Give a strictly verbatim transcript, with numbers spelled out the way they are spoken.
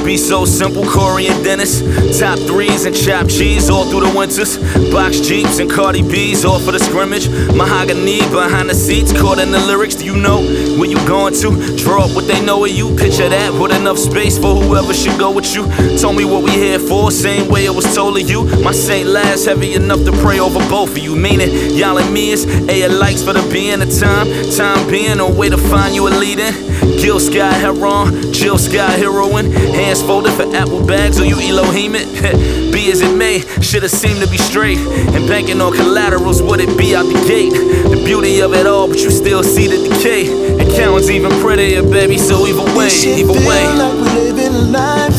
be so simple, Corey and Dennis. Top threes and chopped cheese all through the winters. Box Jeeps and Cardi B's all for the scrimmage. Mahogany behind the seats, caught in the lyrics. Do you know where you going to? Draw up what they know of you. Picture that with enough space for whoever should go with you. Told me what we here for, same way it was told of you. My Saint Last heavy enough to pray over both of you. Meaning, y'all and me is A likes for the being of time. Time being a way to find you a lead-in. Gil Sky Heron, Jill Sky Heroine. Hands folded for apple bags, or you Elohim it. Be as it may, should've seemed to be straight. And banking on collaterals, would it be out the gate? The beauty of it all, but you still see the decay. Accountants even prettier, baby, so either way, either way. Like we live in a lie.